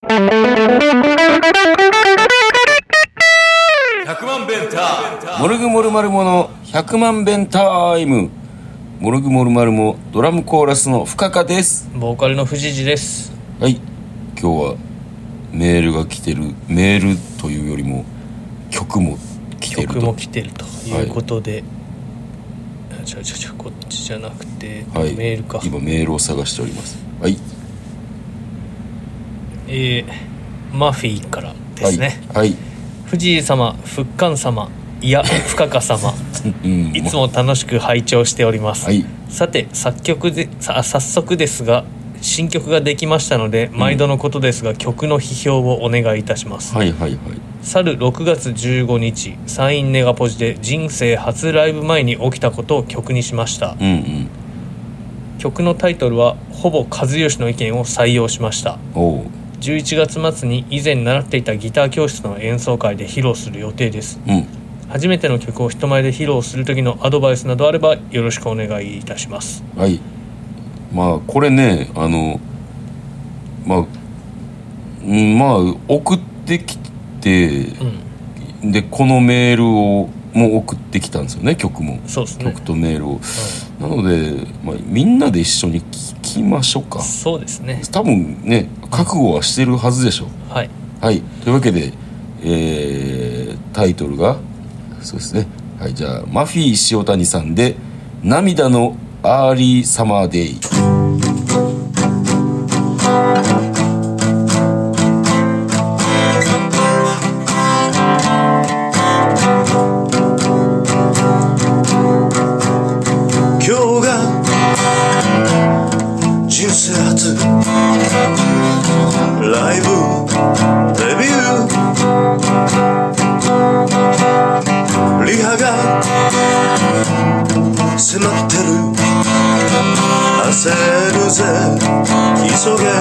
100万弁タイム。モルグモルマルモの100万弁タイム。モルグモルマルモドラムコーラスの深川です。 ボーカルの藤次です。 はい、今日はメールが来てる。メールというよりも曲も来てると。 曲も来てるということで、はい、こっちじゃなくて、はい、メールか。 今メールを探しております。はい、 マフィーからですね。 はい、はい、 藤井様、復刊様、いや深川様いつも楽しく拝聴しております、はい、さて早速ですが新曲ができましたので、毎度のことですが曲の批評をお願いいたします。 はいはいはい。 去る6月15日サインネガポジで人生初ライブ前に起きたことを曲にしました、曲のタイトルはほぼ和義の意見を採用しました。11月末に以前習っていたギター教室の演奏会で披露する予定です、初めての曲を人前で披露する時のアドバイスなどあればよろしくお願いいたします。 はい、まあこれね、送ってきて、でこのメールをも送ってきたんですよね。曲も。そうですね。曲とメールを、なので、みんなで一緒に聴きましょうか。 そうですね。 多分ね、覚悟はしてるはずでしょう。 はい、 はい、というわけで、タイトルがそうですね。はい、じゃあマフィー塩谷さんで涙のアーリーサマーデイ。 今日が人生初ライブデビュー、リハが迫ってる、焦るぜ急げ、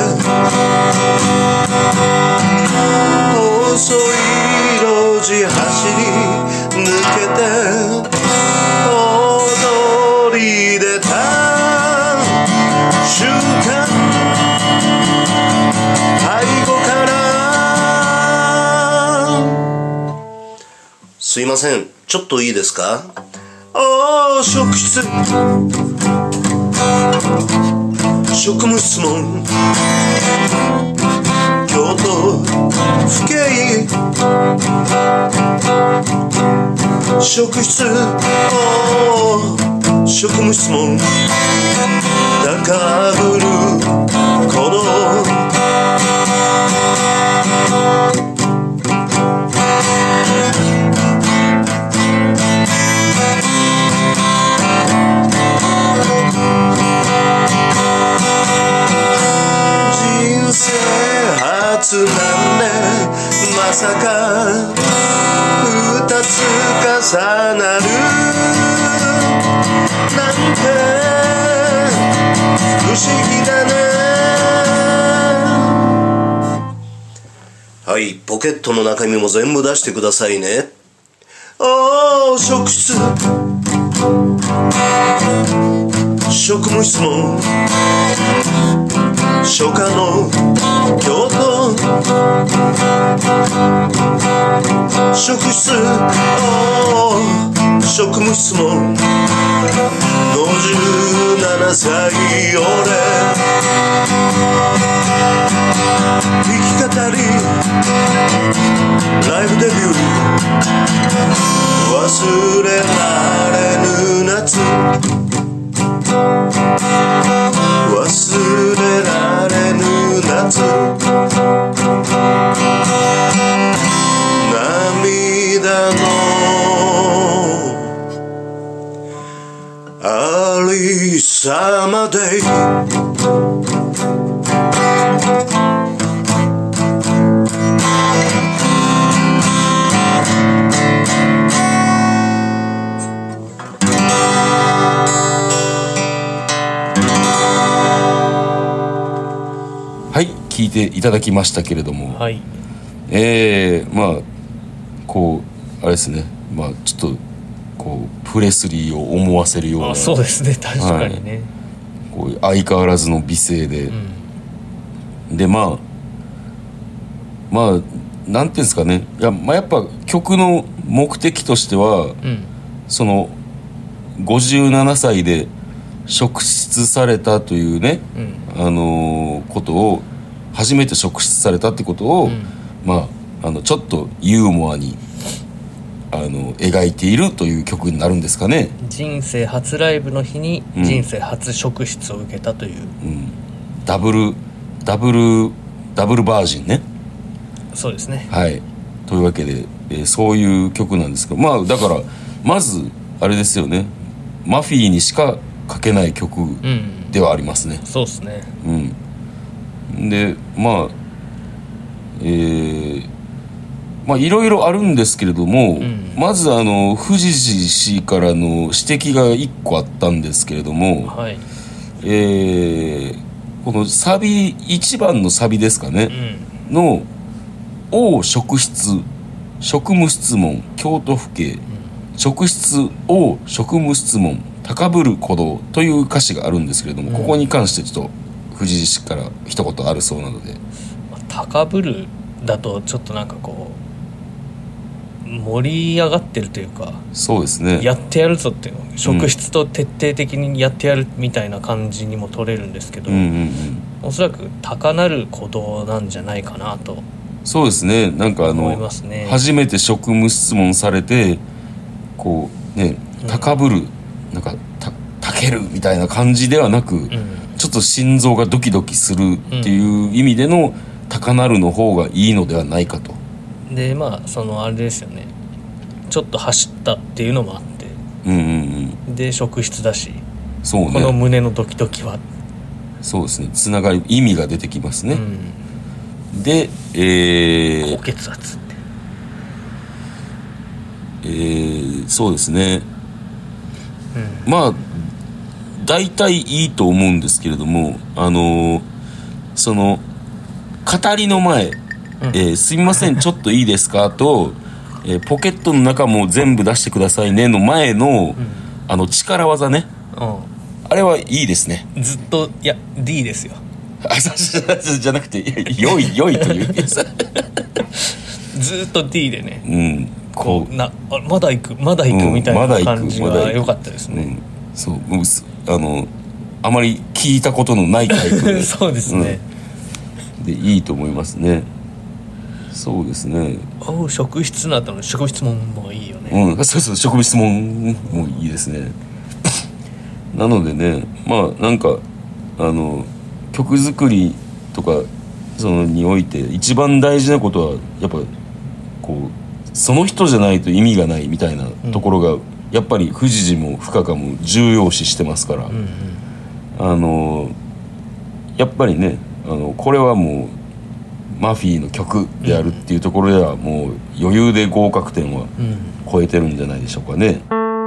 細い路地走り抜けて踊り出た瞬間、背後からすいません、ちょっといいですか。職質、職務質問、京都府警、職質、職務質問、高ぶるこの人生初なんで、まさか二つ重なるなんて不思議だね。はい、ポケットの中身も全部出してくださいね。職質、職務質問、初夏の京都、職質、職務質問、57歳俺、弾き語りライブデビュー、忘れられぬ夏、忘れられぬ夏、涙のアリサマデイ。 はい、聞いていただきましたけれども、 はい、 こうあれですね、ちょっとこうプレスリーを思わせるような、 そうですね、確かにね、 こう相変わらずの美声で、でまあなんていうんですかね、いや、まあ、やっぱ曲の目的としては、その57歳で職質されたというね、ことを初めて職質されたってことを、まあちょっとユーモアに描いているという曲になるんですかね。 人生初ライブの日に人生初職質を受けたという、 ダブルバージンね。 そうですね。 はい。というわけで、そういう曲なんですけど、まあだからまずあれですよね、マフィーにしか書けない曲ではありますね。 そうですね。 でまあまあいろいろあるんですけれども、まず藤士氏からの指摘が1個あったんですけれども、 はい、 このサビ1番のサビですかね、の王職質職務質問京都府警、職質王職務質問高ぶる鼓動という歌詞があるんですけれども、ここに関してちょっと藤士氏から一言あるそうなので。 高ぶるだとちょっとなんかこう盛り上がってるというか、 そうですね、 やってやるぞっていうの、職質と徹底的にやってやるみたいな感じにも取れるんですけど、おそらく高鳴る鼓動なんじゃないかなと。 そうですね、なんか思いますね。 初めて職務質問されてこうね、高ぶる、なんかたけるみたいな感じではなく、ちょっと心臓がドキドキするっていう意味での高鳴るの方がいいのではないかと。 でまあそのあれですよね、ちょっと走ったっていうのもあって、で職質だし、そうね、この胸のドキドキはそうですね、つながり意味が出てきますね。で、 高血圧って、 そうですね、まあ大体いいと思うんですけれども、その語りの前、すみませんちょっといいですかと、ポケットの中も全部出してくださいねの前の、力技ね、あれはいいですね。 ずっといや D ですよ。 じゃなくて良いというずっと D でね、こうまだ行くみたいな感じが良かったですね。 そうあまり聞いたことのないタイプでそうですね、 でいいと思いますね。そうですね。 職質の後の職質問もいいよね。 そうそう、職質問もいいですね。なのでね、まあなんか曲作りとかにおいて一番大事なことはやっぱこうその人じゃないと意味がないみたいなところが、やっぱり藤士も深川も重要視してますから、やっぱりね、これはもうマフィーの曲であるっていうところではもう余裕で合格点は超えてるんじゃないでしょうかね。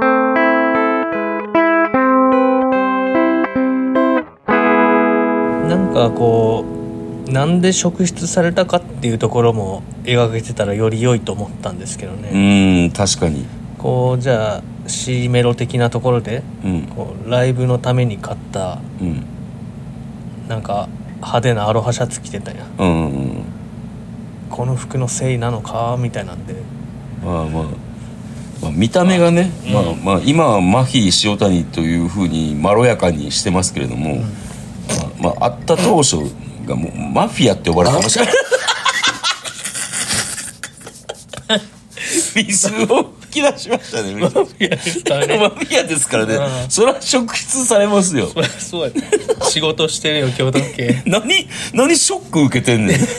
なんかこうなんで職質されたかっていうところも描けてたらより良いと思ったんですけどね。 確かにこうじゃあ C メロ的なところで、こうライブのために買った、なんか派手なアロハシャツ着てたやん、この服のせいなのかみたいなんで、 まあ見た目がね、今はマフィー塩谷という風にまろやかにしてますけれども、会った当初がもうマフィアって呼ばれてました水を吹き出しましたね。マフィアですからね。マフィアですからね。それは職質されますよ。 そうやね。仕事してるよ京都府警。 何ショック受けてんねん。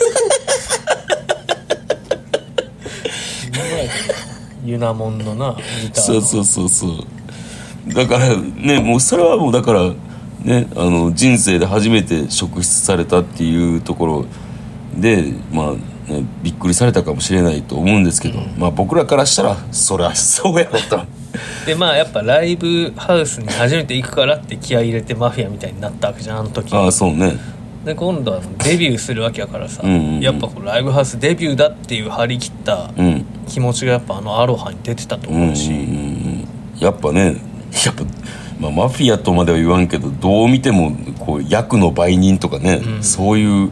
ユナモンのなギターの。そうだからね、もうそれはもうだからね、人生で初めて職質されたっていうところでびっくりされたかもしれないと思うんですけど、僕らからしたらそりゃそうやろと。 でやっぱライブハウスに初めて行くからって気合い入れてマフィアみたいになったわけじゃん、あの時。 そうね。 で今度はデビューするわけやからさ、やっぱこうライブハウスデビューだっていう張り切った気持ちがやっぱアロハに出てたと思うし、 やっぱマフィアとまでは言わんけど、どう見てもこう役の売人とかね、そういう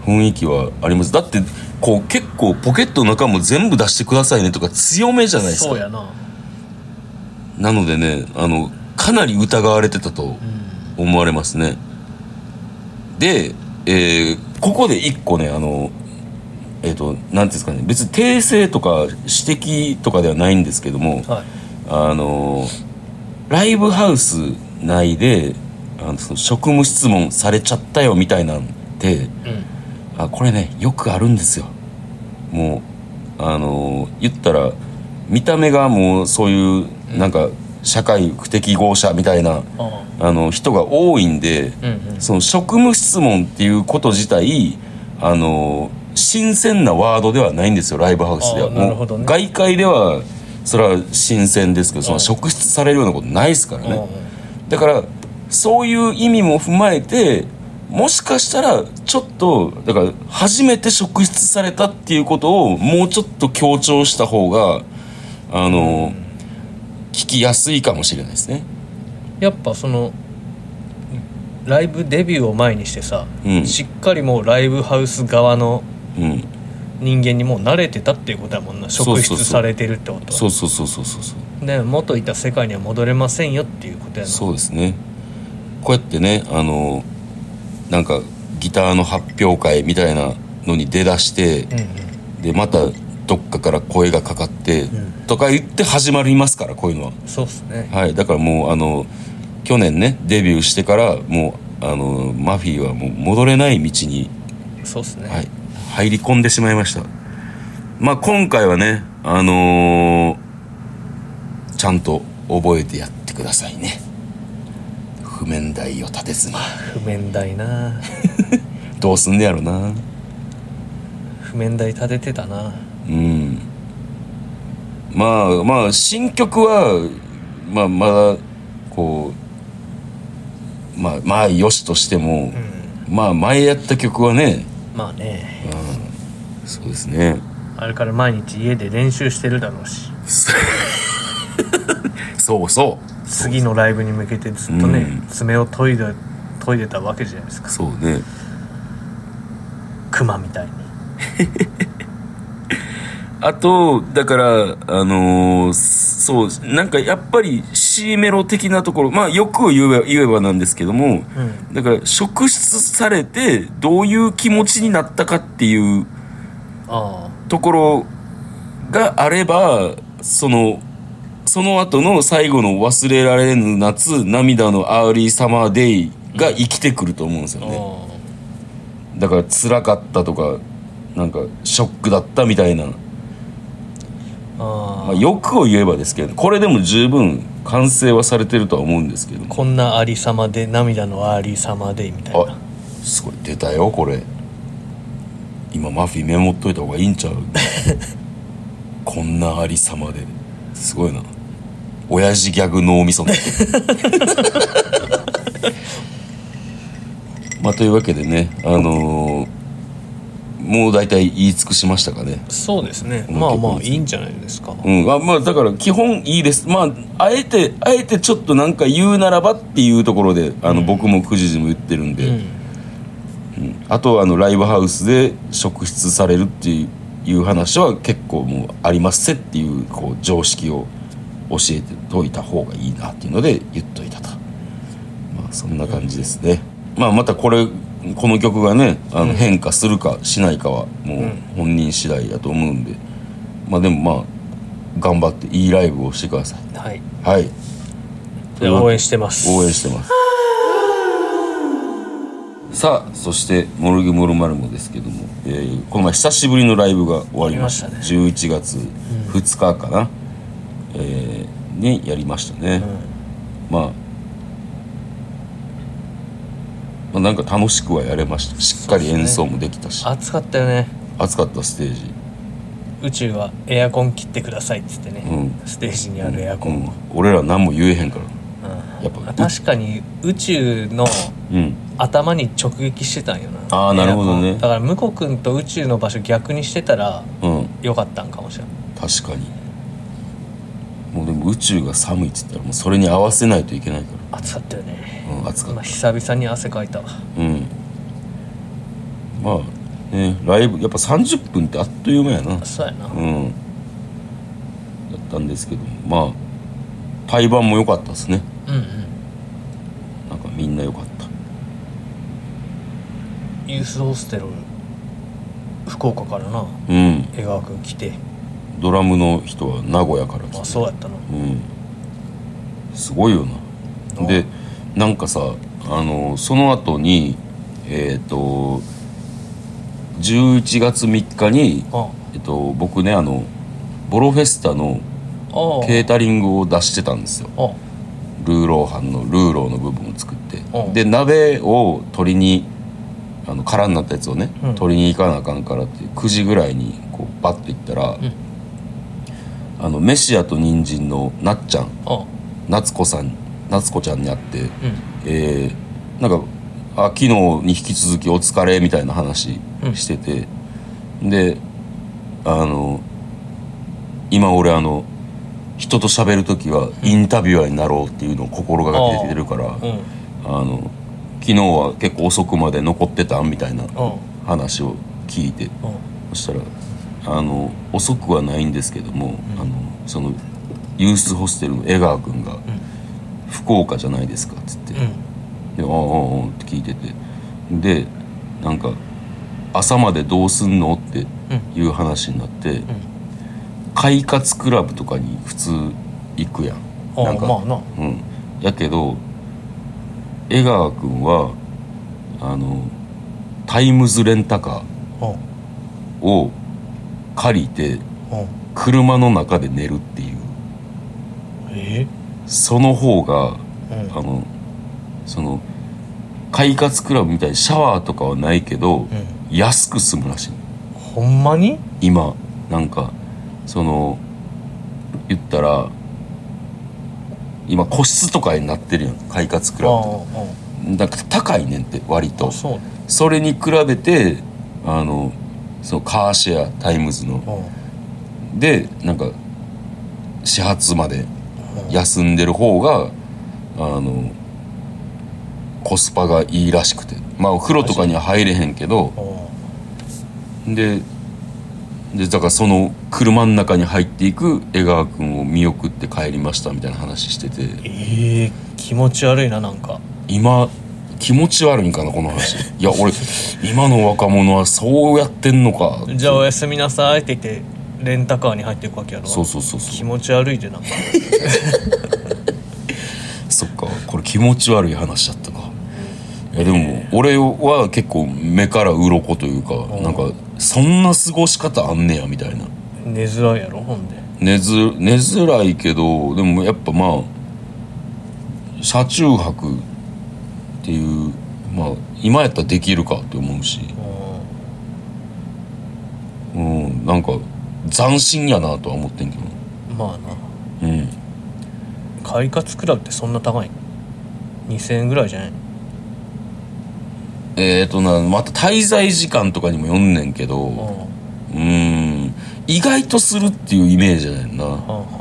雰囲気はあります。だってこう結構ポケットの中も全部出してくださいねとか強めじゃないですか。 そうやな。 なのでねかなり疑われてたと思われますね。で、ここで一個ねなんていうんですかね、別に訂正とか指摘とかではないんですけども、はい、ライブハウス内でその職務質問されちゃったよみたいなんて、これねよくあるんですよ。もう言ったら見た目がもうそういうなんか社会不適合者みたいな人が多いんで、その職務質問っていうこと自体新鮮なワードではないんですよ、ライブハウスでは。もう外界ではそれは新鮮ですけど、その職質されるようなことないですからね。だからそういう意味も踏まえて、もしかしたらちょっとだから初めて職質されたっていうことをもうちょっと強調した方が聞きやすいかもしれないですね。 やっぱそのライブデビューを前にしてさ、しっかりもうライブハウス側の人間にもう慣れてたっていうことだもんな。職質されてるってことは。そうで元いた世界には戻れませんよっていうことやな。 そうですね。こうやってねなんかギターの発表会みたいなのに出だして、でまたどっかから声がかかって、とか言って始まりますから、こういうのは。 そうですね。 はい、だからもう去年ねデビューしてからもうマフィーはもう戻れない道に、 そうですね、 はい、入り込んでしまいました。まあ今回はねちゃんと覚えてやってくださいね。譜面台を立てずに。 譜面台などうすんねやろな。 譜面台立ててたな。 まあ新曲はまだこうまあよしとしても、まあ前やった曲はね、 まあね、 そうですね。 あれから毎日家で練習してるだろうしそう次のライブに向けてずっとね、爪を研いでたわけじゃないですか。 そうね、 クマみたいにあとだからそうなんかやっぱり C メロ的なところ、まあ欲を言えばなんですけども、だから職質されてどういう気持ちになったかっていうところがあれば、その後の最後の忘れられぬ夏、涙のアーリーサマーデイが生きてくると思うんですよね。だから辛かったとかなんかショックだったみたいな、まあ、欲を言えばですけど、これでも十分完成はされてるとは思うんですけど、 こんなありさまで涙のアーリーサマーデイみたいな。 すごい出たよこれ。今マフィーメモっといた方がいいんちゃうこんなありさまですごいな。親父ギャグ脳みそまあというわけでねもう大体言い尽くしましたかね。 そうですね。まあまあいいんじゃないですか。 まあだから基本いいです。まああえてちょっとなんか言うならばっていうところで僕もくじじも言ってるんで、あとライブハウスで職質されるっていう話は結構もうありますせっていうこう常識を教えておいた方がいいなっていうので言っといたと。まあそんな感じですね。まあまたこの曲がね変化するかしないかはもう本人次第だと思うんで、まあでもまあ頑張っていいライブをしてください。 はい、 はい、 応援してます。 さあそしてモルグモルマルモですけども、この前久しぶりのライブが終わりました。11月2日かな、にやりましたね。まあなんか楽しくはやれました。しっかり演奏もできたし、 暑かったよね。 暑かったステージ。 宇宙はエアコン切ってくださいっつってね、ステージにあるエアコンを、 俺ら何も言えへんから、やっぱ確かに宇宙の頭に直撃してたんよな。 あ、なるほどね。 だから向こう君と宇宙の場所逆にしてたらよかったんかもしれない。 確かに。もうでも宇宙が寒いっつったらもうそれに合わせないといけないから。 暑かったよね。 暑かった。 久々に汗かいたわ。 まあライブやっぱ30分ってあっという間やな。 そうやな。 だったんですけど、まあ対バンも良かったですね。なんかみんな良かった。 ユースホステル福岡からな、江川くん来て、 ドラムの人は名古屋から来て。 そうやったな。 すごいよな。でなんかさ、その後に11月3日に僕ねボロフェスタのケータリングを出してたんですよ。ルーロー飯のルーローの部分を作って、で鍋を取りに空になったやつをね、取りに行かなあかんからって9時ぐらいにこうバッと行ったら、メシアと人参のなっちゃん、夏子ちゃんに会って、なんか昨日に引き続きお疲れみたいな話してて、で今俺人と喋る時はインタビュアーになろうっていうのを心がけてるから、昨日は結構遅くまで残ってたみたいな話を聞いて、そしたら遅くはないんですけども、そのユースホステルの江川君が福岡じゃないですかっつって、でああって聞いてて、でなんか朝までどうすんのっていう話になって、快活クラブとかに普通行くやん。なんかやけど江川君はタイムズレンタカーを借りて車の中で寝るっていう、その方がその快活クラブみたいにシャワーとかはないけど、安く済むらしい。 ほんまに？ 今なんか言ったら今個室とかになってるやん快活クラブとか。だから高いねんって割と。それに比べてそのカーシェアタイムズのでなんか始発まで休んでる方がコスパがいいらしくて、まあお風呂とかには入れへんけど、でだからその車の中に入っていく江川君を見送って帰りましたみたいな話してて、 気持ち悪いな。なんか今気持ち悪いんかなこの話。いや俺今の若者はそうやってんのか。 じゃあおやすみなさいって言ってレンタカーに入っていくわけやろ。 そう気持ち悪いでなんかそっか、これ気持ち悪い話だったか。いやでも俺は結構目から鱗というか、なんかそんな過ごし方あんねやみたいな。 寝づらいやろほんで。 寝づらいけど、でもやっぱまあ車中泊っていう、まあ今やったらできるかって思うし、なんか斬新やなとは思ってんけど。 まあな。快活クラブってそんな高いの？2000円ぐらいじゃない？ また滞在時間とかにもよんねんけど、意外とするっていうイメージじゃないな。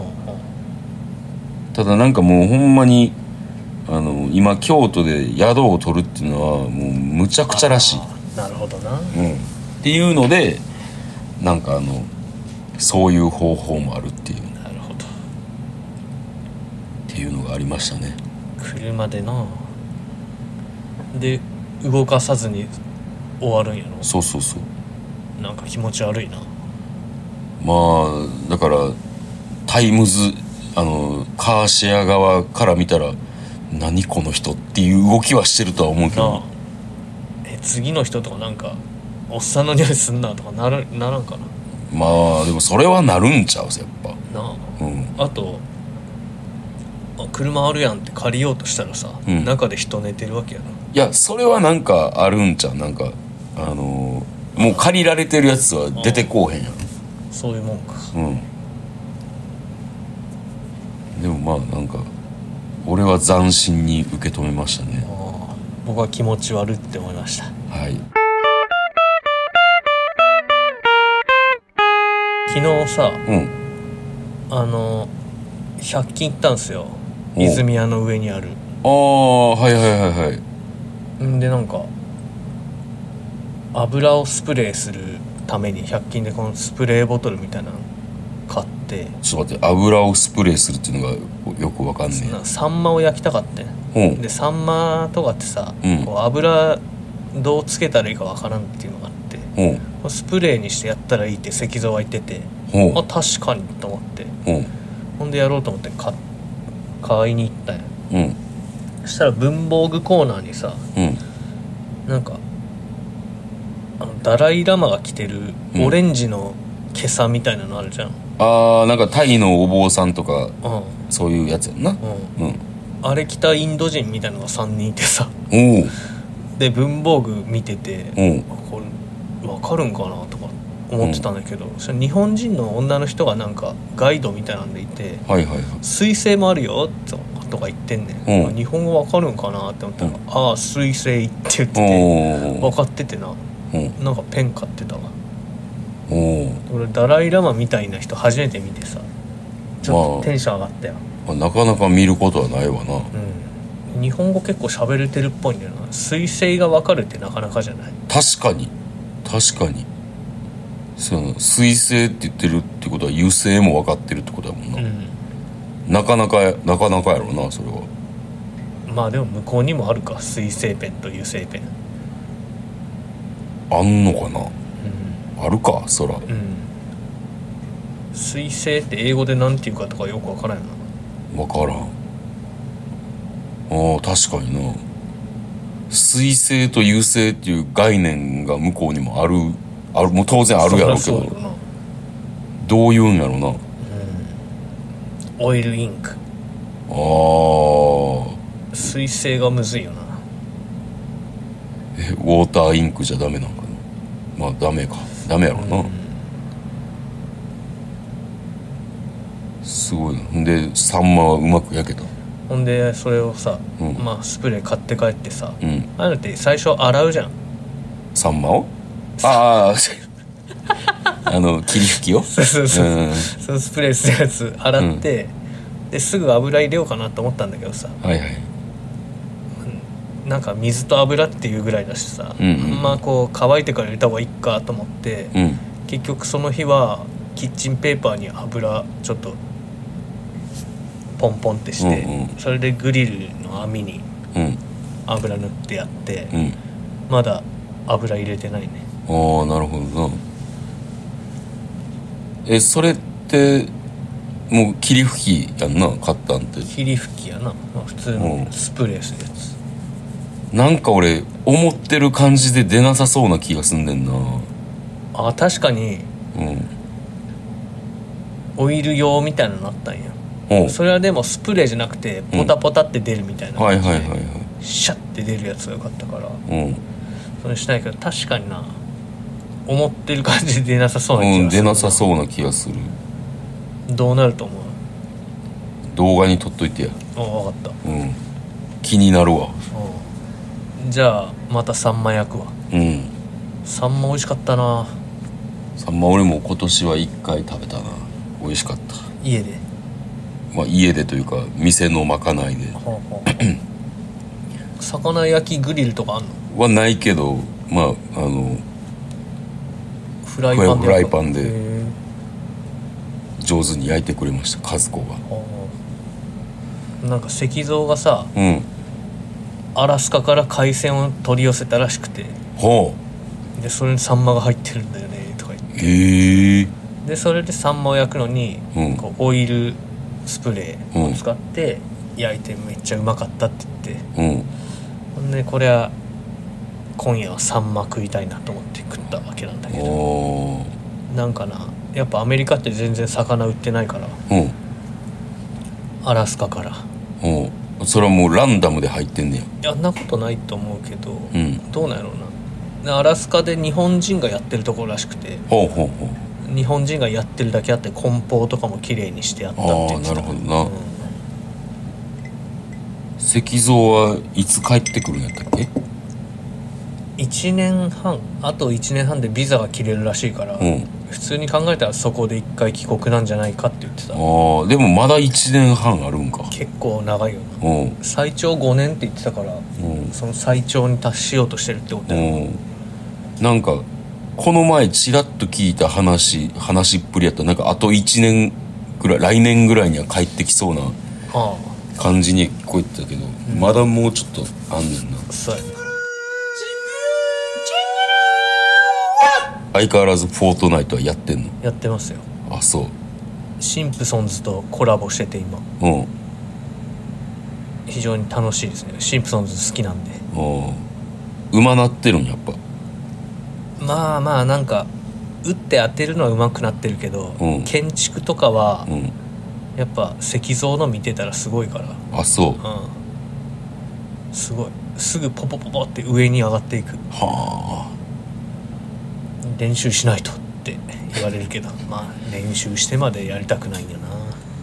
ただなんかもうほんまに今京都で宿を取るっていうのはもうむちゃくちゃらしい。 なるほどな。 っていうのでなんかそういう方法もあるっていう。 なるほど。 っていうのがありましたね。 車でな。で動かさずに終わるんやろ。 そうなんか気持ち悪いな。 まあだからタイムズカーシェア側から見たら何この人っていう動きはしてるとは思うけど、 次の人とかなんかおっさんの匂いすんなとかならんかな。 まあでもそれはなるんちゃうやっぱなあ。あと車あるやんって借りようとしたらさ、中で人寝てるわけやな。 いやそれはなんかあるんちゃう。なんかもう借りられてるやつは出てこうへんやん。 そういうもんか。 でもまあなんか俺は斬新に受け止めましたね。 僕は気持ち悪いって思いました。 はい。 昨日さ、100均行ったんすよ。泉屋の上にある。 はい。 でなんか油をスプレーするために100均でこのスプレーボトルみたいなの買って、 ちょっと待って、油をスプレーするっていうのがよくわかんねえ。 サンマを焼きたかってんで、サンマとかってさ、こう油どうつけたらいいかわからんっていうのがあって、スプレーにしてやったらいいって石像は言ってて、あ、確かにと思って、ほんでやろうと思って買いに行ったんや。そしたら文房具コーナーにさ、なんかダライラマが着てるオレンジの袈裟みたいなのあるじゃん。 なんかタイのお坊さんとか、そういうやつやんな。 あれ着たインド人みたいなのが3人いてさ、で文房具見てて、これ分かるんかなとか思ってたんだけど、それ日本人の女の人がなんかガイドみたいなんでいて、水星もあるよとか言ってんねん。日本語分かるんかなって思ったら、ああ水星って言ってて、分かっててな、なんかペン買ってたわ。俺ダライラマみたいな人初めて見てさ、ちょっとテンション上がったよ。 なかなか見ることはないわな。 日本語結構喋れてるっぽいんだよな。水星が分かるってなかなかじゃない？ 確かにその水星って言ってるってことは油星も分かってるってことだもんな。なかなかやろな、それは。 まあでも向こうにもあるか、水星ペンと油星ペンあんのかな。あるか、そら。 水星って英語でなんていうかとかよく分からんよな。分からん。確かにな。水星と油星っていう概念が向こうにもある、もう当然あるやろうけど、どういうんやろな。 オイルインク。水星がむずいよな。 ウォーターインクじゃダメなんかな。まあダメやろな。すごいな。んでサンマはうまく焼けた。 ほんでそれをさ、まあスプレー買って帰ってさ、ああいうのって最初洗うじゃん、 サンマを。霧吹きをそうそのスプレーするやつ洗って、ですぐ油入れようかなと思ったんだけどさ、なんか水と油っていうぐらいだしさ、まあこう乾いてから入れた方がいいかと思って、結局その日はキッチンペーパーに油ちょっとポンポンってして、それでグリルの網に油塗ってやって、まだ油入れてないね。 なるほどな。それってもう霧吹きやんな、買ったんって。 霧吹きやな、まあ、普通のスプレーするやつ。 なんか俺思ってる感じで出なさそうな気がすんねんな。 確かに、オイル用みたいなのあったんや。それはでもスプレーじゃなくてポタポタって出るみたいな感じで、シャッて出るやつがよかったから、それしないけど、確かにな、思ってる感じで出なさそうな気がする。 出なさそうな気がする。 どうなると思う？ 動画に撮っといてや。 分かった。 気になるわ。 じゃあまたサンマ焼くわ。サンマ美味しかったな。 サンマ俺も今年は1回食べたな。美味しかった。 家で？ まあ家でというか店のまかないで。 魚焼きグリルとかあんの？ はないけど、まあフライパンで上手に焼いてくれました、和子が。 なんか石像がさ、アラスカから海鮮を取り寄せたらしくて、でそれにサンマが入ってるんだよねとか言って、でそれでサンマを焼くのに、こうオイルスプレーを使って焼いてめっちゃうまかったって言って、でこれは今夜はサンマ食いたいなと思って食ったわけなんだけど、なんかな、やっぱアメリカって全然魚売ってないから、アラスカから。 それはもうランダムで入ってんねや。 いや、んなことないと思うけど、どうなんやろうな。アラスカで日本人がやってるところらしくて、日本人がやってるだけあって梱包とかも綺麗にしてあったって言ってた。 なるほどな。石像はいつ帰ってくるんやったっけ ？1年半、あと1年半でビザが切れるらしいから、普通に考えたらそこで1回帰国なんじゃないかって言ってた。 でもまだ1年半あるんか。 結構長いよな。最長5年って言ってたから、その最長に達しようとしてるってことや。 なんかこの前ちらっと聞いた話っぷりやったらなんかあと1年ぐらい来年ぐらいには帰ってきそうな感じに聞こえてたけど、まだもうちょっとあんねんな。 そうやね。 相変わらずフォートナイトはやってんの？ やってますよ。 あ、そう。 シンプソンズとコラボしてて今非常に楽しいですね。シンプソンズ好きなんで。 馬なってるんやっぱ。 まあまあなんか打って当てるのは上手くなってるけど、建築とかは、やっぱ石像の見てたらすごいから。 あ、そう。 すごい。すぐポポポポって上に上がっていく。 はあ。 練習しないとって言われるけどまあ練習してまでやりたくないんだな。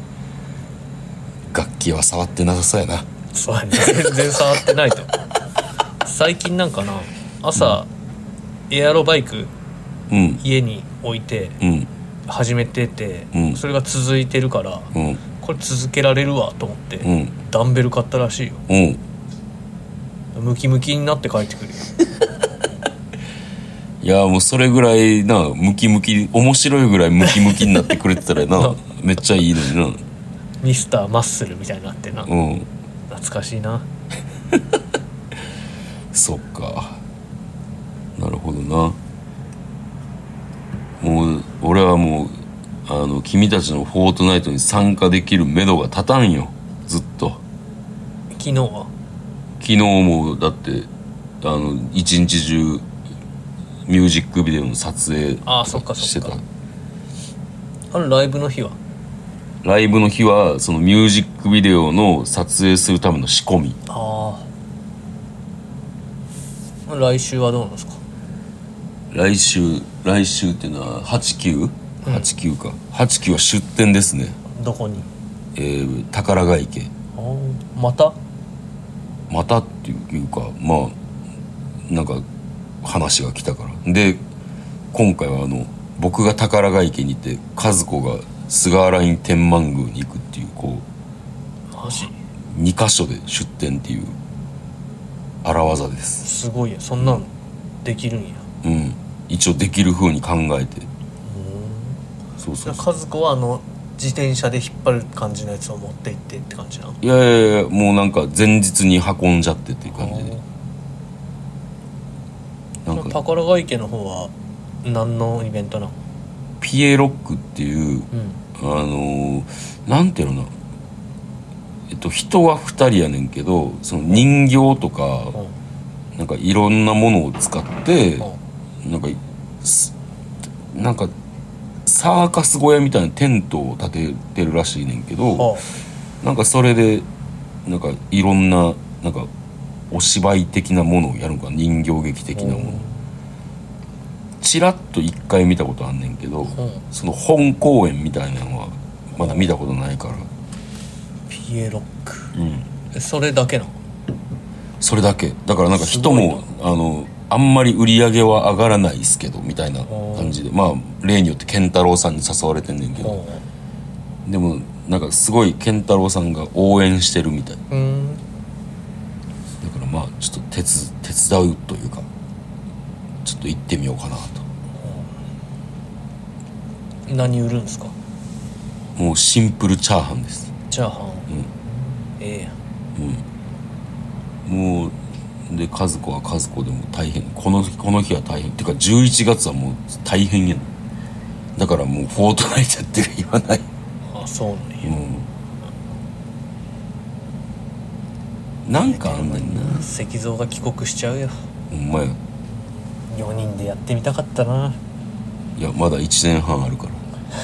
楽器は触ってなさそうやな。 そうやね。全然触ってないと。最近なんかな、朝、エアロバイク、家に置いて始めてて、それが続いてるから、これ続けられるわと思って、ダンベル買ったらしいよ。ムキムキになって帰ってくるよ。 いやもうそれぐらいな、ムキムキ面白いぐらいムキムキになってくれてたらなめっちゃいいのにな。 ミスターマッスルみたいになってな、懐かしいな。 そっか、なるほどな。もう俺はもう君たちのフォートナイトに参加できる目処が立たんよ、ずっと。 昨日もだって一日中ミュージックビデオの撮影してた。 ライブの日はそのミュージックビデオの撮影するための仕込み。 来週はどうなんですか？ 来週っていうのは89か。89は出店ですね。 どこに？ 宝ヶ池。 またっていうか、まあなんか話が来たからで、今回は僕が宝ヶ池に行って和子が菅原院天満宮に行くっていう、こうマジ 2カ所で出店っていう荒技です。 すごいや、そんなんできるんや。 一応できる風に考えて。そう和子は自転車で引っ張る感じのやつを持って行ってって感じなの？ いやもうなんか前日に運んじゃってっていう感じで。 なんか宝ヶ池の方は何のイベントなの？ ピエロックっていう、なんていうのな、人は2人やねんけど、その人形とか、なんかいろんなものを使って、なんかサーカス小屋みたいなテントを建ててるらしいねんけど、なんかそれでなんかいろんななんかお芝居的なものをやるのか、人形劇的なもの。チラッと1回見たことあんねんけど、その本公演みたいなのはまだ見たことないから。 ピエロック、それだけなの？ それだけだから、なんか人もあんまり売り上げは上がらないっすけどみたいな感じで、まあ例によって健太郎さんに誘われてんねんけど、でもなんかすごい健太郎さんが応援してるみたい。だからまあちょっと手伝うというか、ちょっと行ってみようかなと。 何売るんですか？ もうシンプルチャーハンです。 チャーハン。 もうで和子は和子でも大変、この日は大変っていうか、11月はもう大変やん。だからもうフォートナイトやってる言わない。 そうね。 なんかあんねんな。 石像が帰国しちゃうよ。 ほんまや。 4人でやってみたかったな。 いやまだ1年半あるから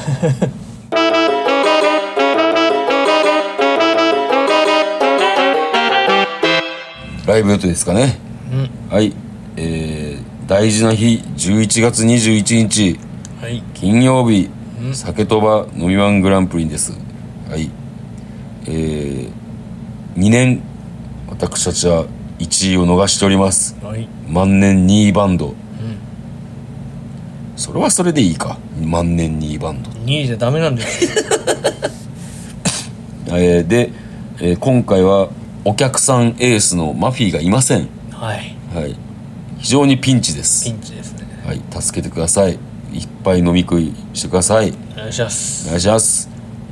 ライブ予定ですかね。はい、大事な日11月21日、金曜日、酒とば飲みワングランプリです。はい、2年私たちは1位を逃しております。万年2位バンド、それはそれでいいか。万年2位バンド 2位じゃダメなんですよ。 で、今回はお客さんエースのマフィーがいません。非常にピンチです。 ピンチですね。 はい、助けてください。いっぱい飲み食いしてください。 お願いします。 お願いします。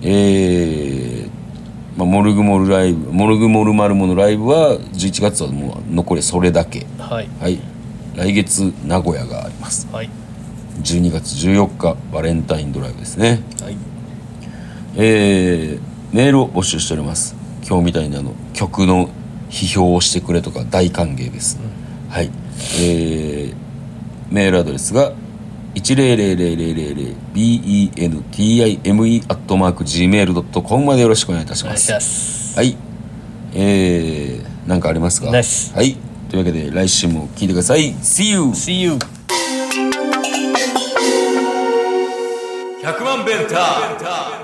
モルグモルマルモのライブは11月はもう残りそれだけ。 はい、 はい、来月名古屋があります。 はい、 12月14日バレンタインドライブですね。 はい、 メールを募集しております。今日みたいに曲の批評をしてくれとか大歓迎です、はい。メールアドレスが10000bentime@gmail.com までよろしくお願いいたします。 お願いします。 はい。何かありますか？ ナイス。 はい。というわけで来週も聞いてください。See you。 See you。 100万ベンター